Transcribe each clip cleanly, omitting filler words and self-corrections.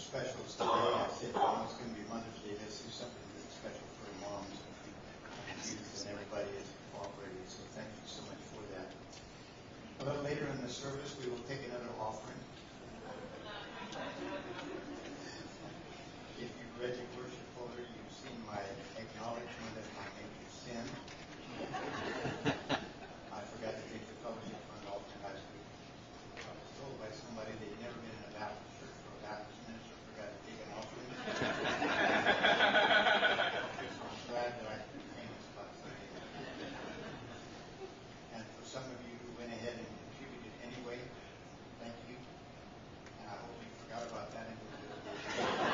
specials today. I said, you know, it's going to be Mother's Day. Let's do something really special for the moms and youth, and everybody is cooperating. So thank you so much for that. A little later in the service, we will take another offering. If you've read your worship folder, you've seen my acknowledgement of my major sin. I forgot to take the fellowship fund offering last week. I was told by somebody they'd never been in a Baptist church or a Baptist minister forgot to take an offering. So I'm glad that I can be famous about Sunday. And for some of you who went ahead and contributed anyway, thank you. And I hope you forgot about that and will do it again.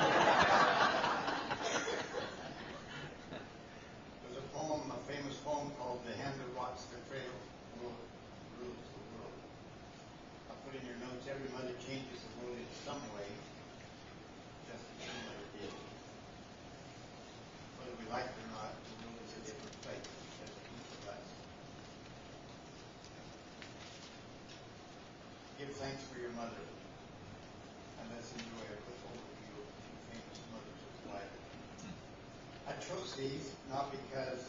There's a poem, a famous poem called The Hand That Rocks the Cradle Rules the World. I'll put in your notes, every mother changes the world in some way, just as your mother did. Whether we like it or not, the world is a different place. There's each of us. Give thanks for your mother. And let's enjoy a quick overview of two famous mothers of the Bible. I chose these not because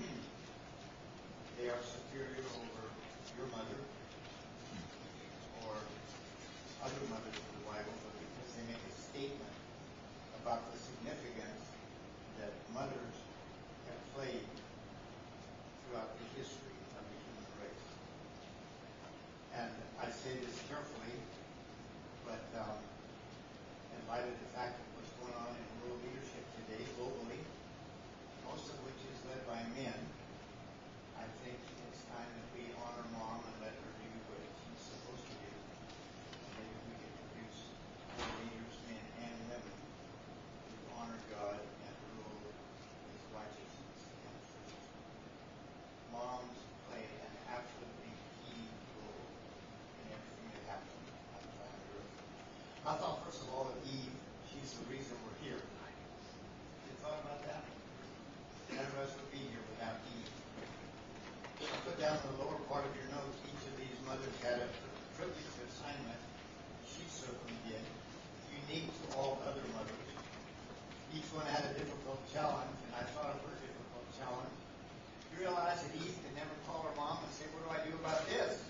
they are superior over your mother or other mothers of the Bible, but because they make a statement about the significance that mothers have played throughout the history of the human race. And I say this carefully, but in light of the fact of what's going on in world leadership today, globally, most of which is led by men, I think it's time that we honor Mom and let her do what she's supposed to do. Maybe we can produce more leaders, men and women, who honor God and rule His righteousness and truth. Moms play an absolutely key role in everything that happens on planet Earth. I thought, first of all, of Eve. She's the reason we're here. You thought about that? None of us would be here without Eve. I put down in the lower part of your notes, each of these mothers had a privileged assignment. She certainly did, unique to all other mothers. Each one had a difficult challenge, and I thought of her difficult challenge. You realize that Eve could never call her mom and say, what do I do about this?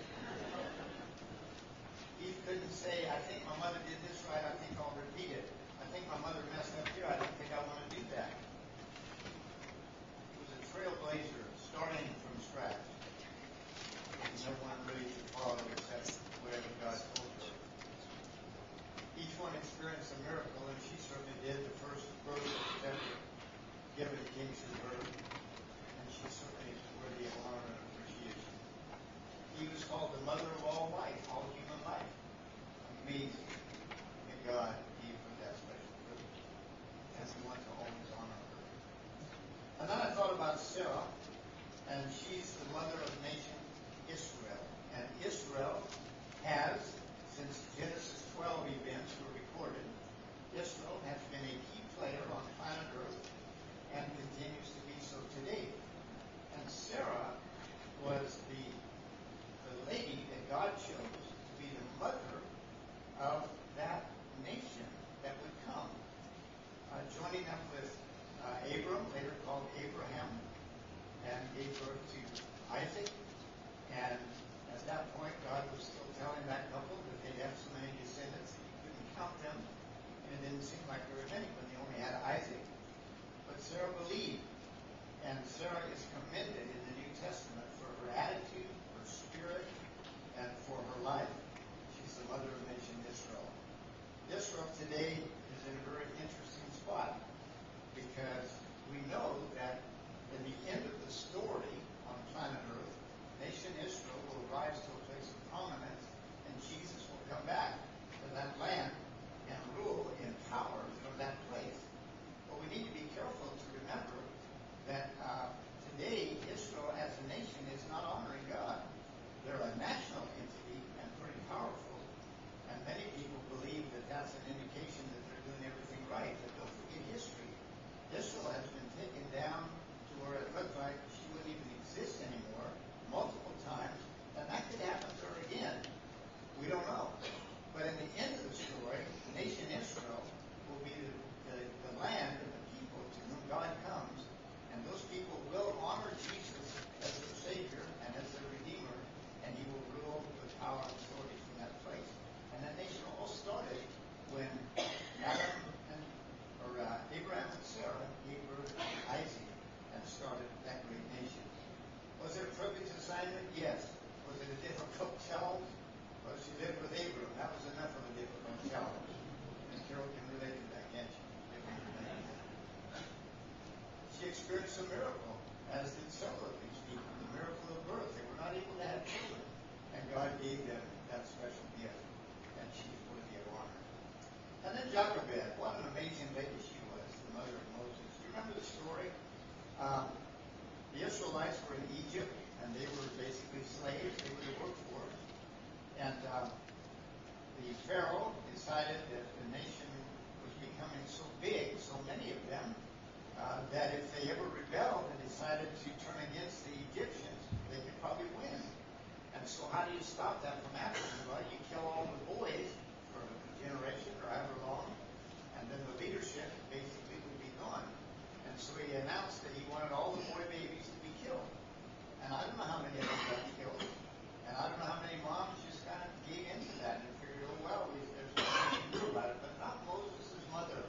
Eve couldn't say, I think my mother did this right, I think I'll repeat it. I think my mother messed up here, I don't think I want to do that. She was a trailblazer, starting from scratch. And no one really to follow except whatever God told her. Each one experienced a miracle, and she certainly did. The first birth ever given came through her, and she certainly is worthy of honor and appreciation. Eve was called the mother of all life, all human life. Amazing. May God give her that special privilege, and we want to always honor her. And then I thought about Sarah, and she's the mother of the nation Israel. And Israel has, since Genesis 12 events were recorded, Israel has been a key player on planet Earth and continues to be so today. And Sarah was the lady that God chose to be the mother of that nation that would come, joining up with Abram, later called Abraham, and gave birth to Isaac. And at that point, God was still telling that couple that they'd have so many descendants that you couldn't count them, and it didn't seem like there were many when they only had Isaac. But Sarah believed, and Sarah is commended in the New Testament for her attitude, her spirit, and for her life. Pharaoh decided that the nation was becoming so big, so many of them, that if they ever rebelled and decided to turn against the Egyptians, they could probably win. And so how do you stop that from happening? Well, you kill all the boys for a generation or however long, and then the leadership basically would be gone. And so he announced that he wanted all the boy babies to be killed. And I don't know how many of them got killed. And I don't know how many moms just kind of gave into that and figured, oh, well, there's nothing we can do about it. But not Moses' mother.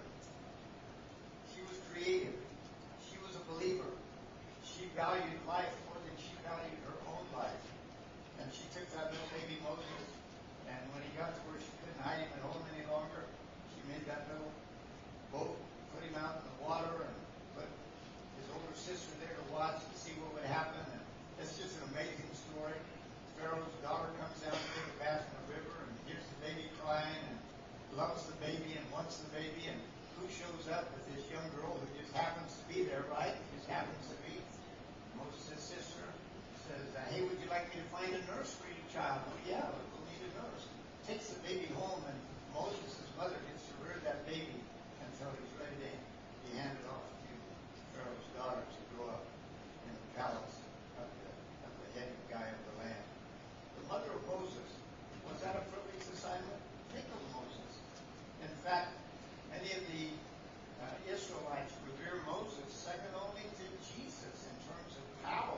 She was creative. She was a believer. She valued life more than she valued her own life. And she took that little baby Moses, and when he got to where she couldn't hide him at home any longer, she made that little boat, put him out in the water, and put his older sister there to watch and see what would happen. And it's just an amazing story. Pharaoh's daughter comes down to take a bath in the river and hears the baby crying and loves the baby and wants the baby. And who shows up with this young girl who just happens to be there, right? Just happens to be Moses' sister. Says, hey, would you like me to find a nurse for your child? Oh, yeah, we'll need a nurse. Takes the baby home, and Moses' mother gets to rear that baby until he's ready to be handed off to Pharaoh's daughter to grow up in the palace of the head guy of the land. The mother of Moses, was that a privileged assignment? Think of Moses. In fact, many of the Israelites revere Moses second only to Jesus in terms of power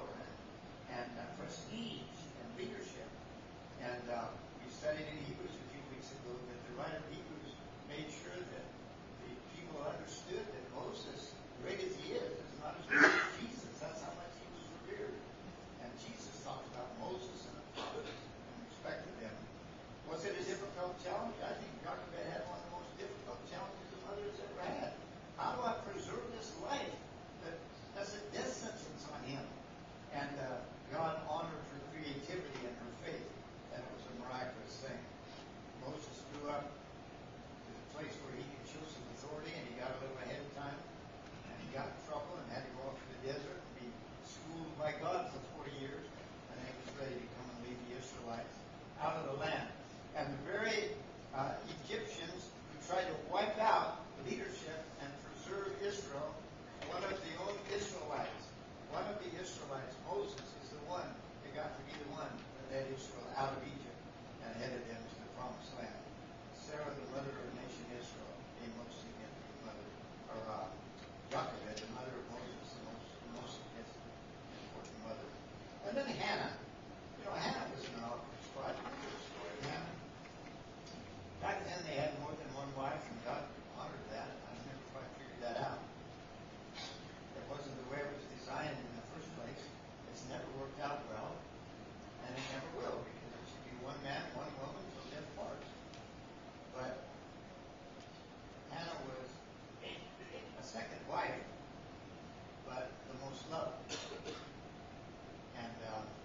and prestige and leadership. And we studied in Hebrews a few weeks ago that the writer of Hebrews made sure that the people understood that Moses, great as he is not as great as Jesus. That's how much he was revered. And Jesus talked about Moses and the prophets and respected them. Was it a difficult challenge? I think Jochebed had one of the most difficult challenges a mother has ever had. How do I preserve this life that has a death sentence on him? And God honored her creativity and her faith, and it was a miraculous thing. Moses grew up to the place where he could show some authority, and he got a little ahead of time, and he got in trouble and had to go off to the desert and be schooled by God for 40 years, and then he was ready to come and lead the Israelites out of the land. And the very Egyptians who tried to wipe out leadership and preserve Israel, one of the own Israelites, Moses, is the one that got to be the one that led Israel out of Egypt and headed them to the promised land. Sarah, the mother of the nation Israel, a most significant mother, or Jochebed, the mother of Moses, the most significant, important mother. And then Hannah. You know, Hannah was in an awkward spot. You know the story of Hannah? Back then they had more than one wife, and God honored that. I've never quite figured that out. It wasn't the way it was designed in the first place. It's never worked out well, and it never will, because it should be one man, one woman, till death parts. But Hannah was a second wife, but the most loved. And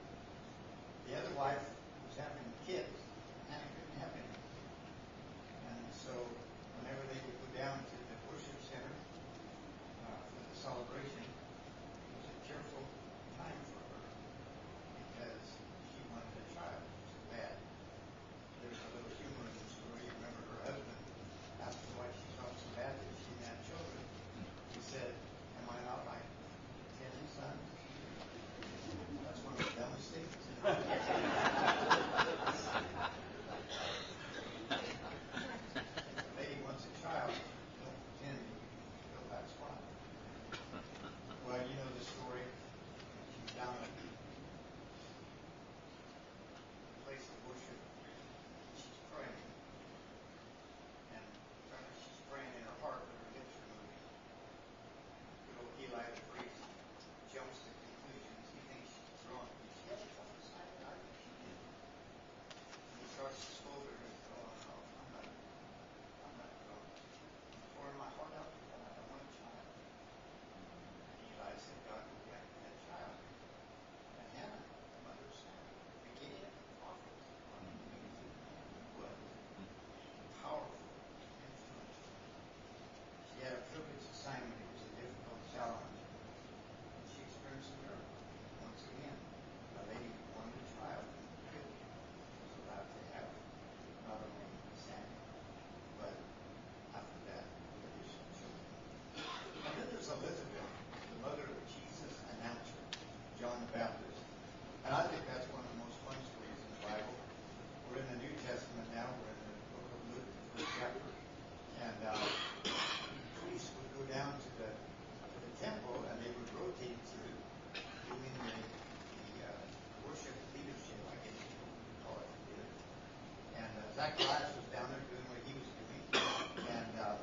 the other wife was having kids. Hannah couldn't have any. And so whenever they would go down to the worship center for the celebration, it was a cheerful time for her because she wanted a child so bad. There's a little humor in the story. You remember her husband asked her why she felt so bad that she didn't have children. He said, am I not like 10 sons? That's one of the dumbest statements in the world. Zacharias was down there doing what he was doing, and have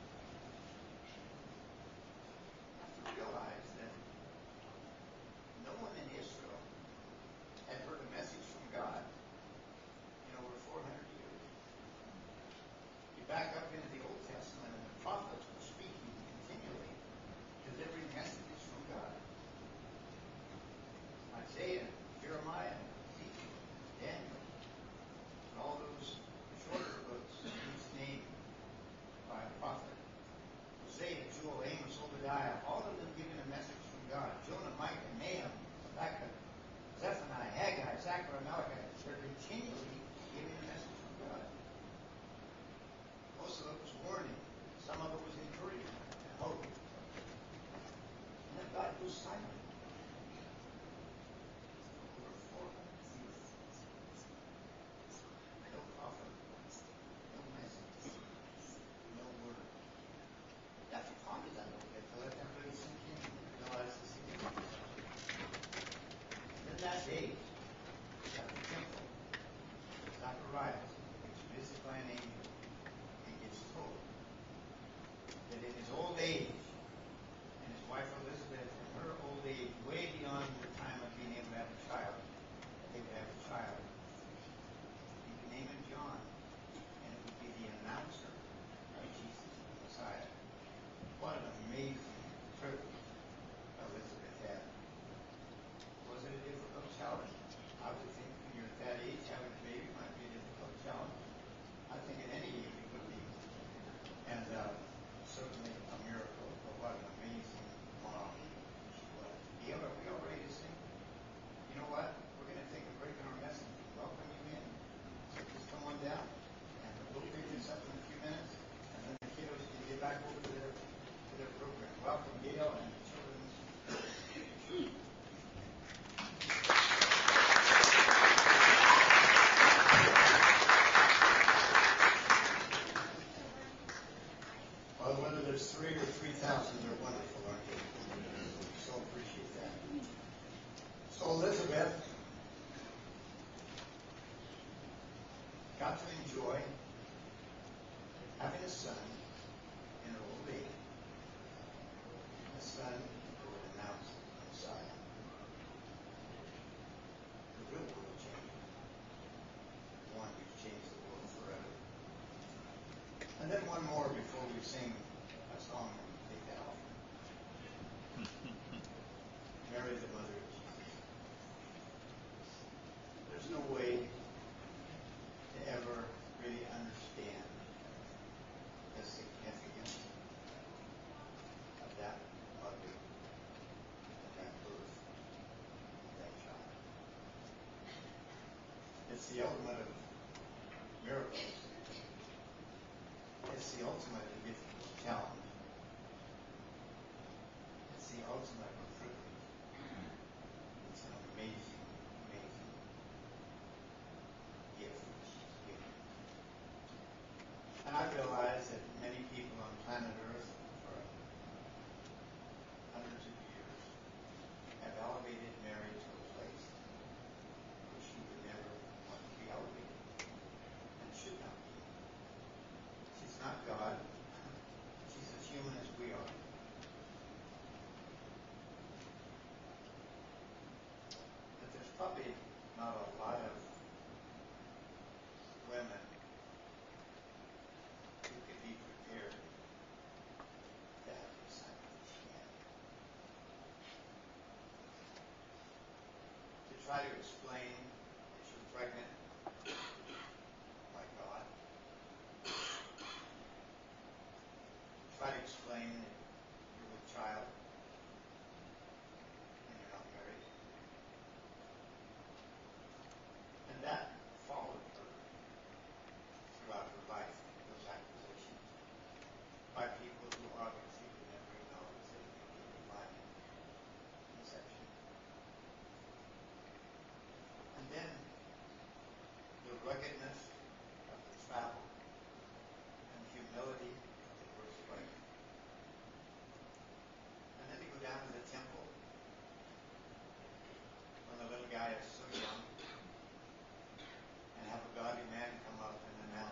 to realize that no one in Israel had heard a message from God in over 400 years. You back up into the Old Testament, and the prophets were speaking continually, delivering messages from God. Isaiah, Jeremiah, Ezekiel, Daniel, and all those shorter books, each named by a prophet. Hosea, Joel, Amos, Obadiah, all of them giving a message from God. Jonah, Micah, Nahum, Habakkuk, Zephaniah, Haggai, Zechariah, Malachi, they're continually giving a message from God. Most of it was warning. Some of it was encouragement and hope. And then God goes silent. Over 400 years. No prophet, no message, no word. You have to ponder that a little bit to let that really sink in and realize the significance of it. Then that day, at the temple, Zacharias gets visited by an angel and gets told that in his old age, and his wife Elizabeth, in her old age, way beyond the time of being able to have a child, that they would have a child. You could name him John, and it would be the announcer of Jesus, the Messiah. What an amazing privilege Elizabeth had. Was it a difficult challenge? I would think when you're at that age, having a baby might be a difficult challenge. I think at any age it would be. And certainly a miracle, but what an amazing mom she was. Gail, are we all ready to sing? You know what? We're going to take a break in our message and welcome you in. So just come on down, and we'll pick this up in a few minutes, and then the kiddos can get back over to their program. Welcome, Gail, and the children's. Well, whether there's 3 or 3,000, they're wonderful, aren't they? So appreciate that. So Elizabeth got to enjoy having a son in her old age, a son who would announce the Messiah. The real world changed. One who changed the world forever. And then one more before we sing a song and take that off. Mary, the mother of Jesus. There's no way to ever really understand the significance of that mother and that birth of that child. It's the ultimate of miracles. It's the ultimate of difficult challenge. It's the ultimate of privilege. It's an amazing, amazing gift that she's given. And I realize that many people on planet Earth for hundreds of years have elevated Mary to a place where she would never want to be elevated and should not be. She's not God. She's as human as we are. But there's probably not a lot of women who could be prepared to have the assignment that she had. To try to explain that you're pregnant by God. Try to explain that you're with child and you're not married. And that followed her throughout her life, those accusations, by people who obviously would never acknowledge that it could be a divine conception. And then the ruggedness of the travel and the humility of the birthright. And then to go down to the temple when the little guy is so young and have a godly man come up and announce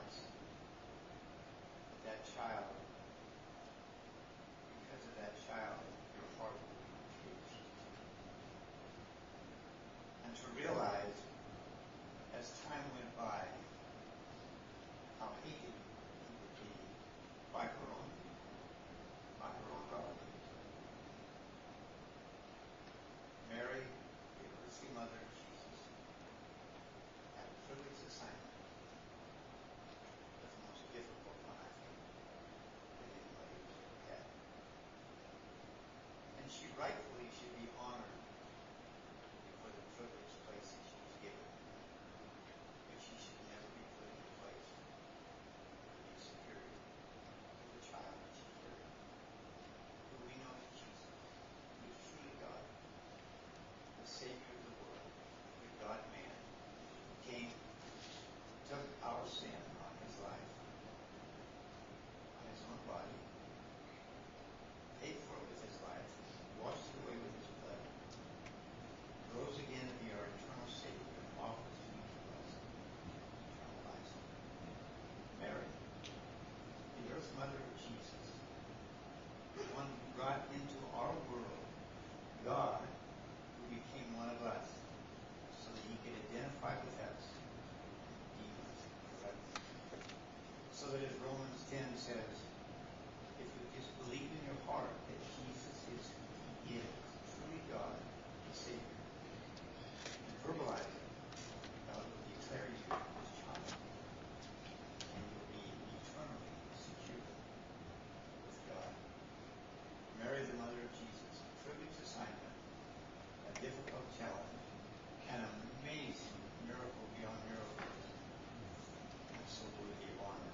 it as Romans 10 says, if you just believe in your heart that Jesus is who he is, truly God, the Savior, and verbalize it, God will declare you his child, and you'll be eternally secure with God. Mary, the mother of Jesus, a privileged assignment, a difficult challenge, an amazing miracle beyond miracles, and so worthy of honor.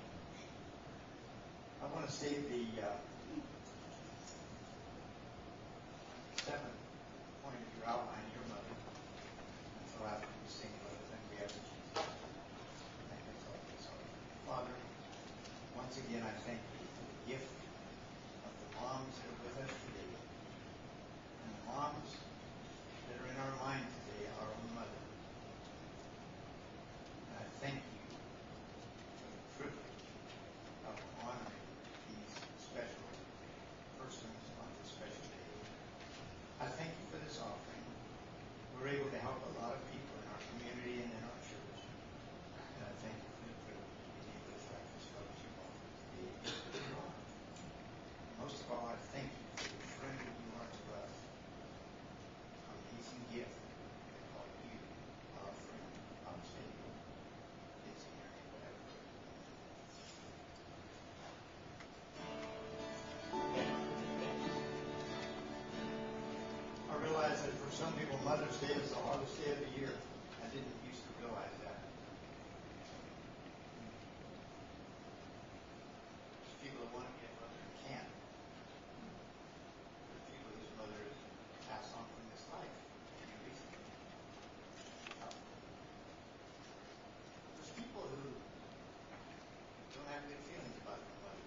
I want to state the seventh point of your outline, your mother, until after we sing Mother, then we have Jesus. I think that's all. So, Father, once again I thank you for the gift of the moms that are with us today, and the moms that are in our mind today, our own mother. And I thank you for the privilege of honoring these special persons on this special day. I thank you for this offering. We're able to help a lot of people in our community and in our church. And I thank you for the privilege of being able to start this fellowship offering today. Most of all, I thank you for the friend that you are to us. Amazing gift to call you our friend, our Savior. It's in your name that I pray. I realize that for some people, Mother's Day is the hardest day of the year. I didn't used to realize that. There's people that want to be a mother and can't. There's people whose mother is passed on from this life for any reason. There's people who don't have good feelings about their mother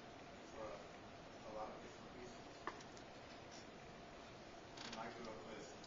for a lot of different reasons. I grew up with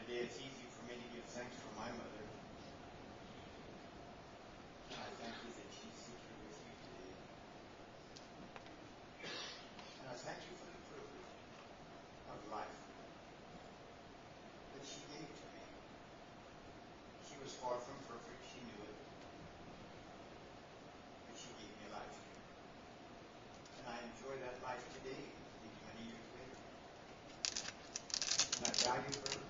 today it's easy for me to give thanks for my mother. And I thank you that she's here with you today. And I thank you for the privilege of life that she gave to me. She was far from perfect, she knew it. But she gave me life. And I enjoy that life today, these many years later. And I value her